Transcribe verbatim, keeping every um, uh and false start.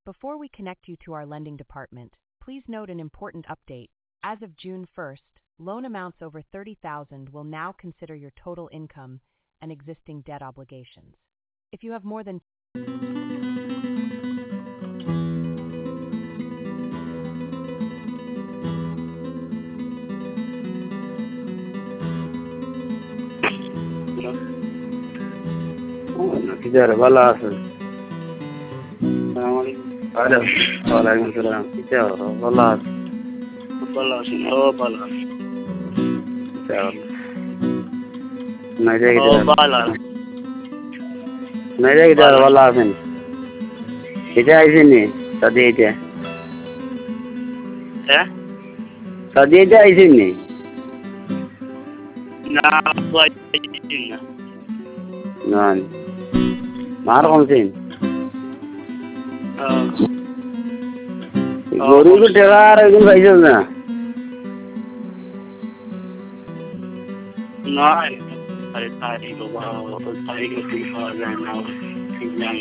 Before we connect you to our lending department, please note an important update. As of June first, loan amounts over thirty thousand dollars will now consider your total income and existing debt obligations. If you have more than किधर वाला है अरे वालेकुम सलाम क्या वाला वाला ओ वाला क्या नहीं जाएगी ओ वाला नहीं जाएगी किधर वाला है किधर ऐसे नहीं सदी है हैं सदी है ऐसे नहीं ना वाला ना मार कौन सी गोरी को टेका आ रहा है तुम कैसे ना ना अरे तारीख को तारीख को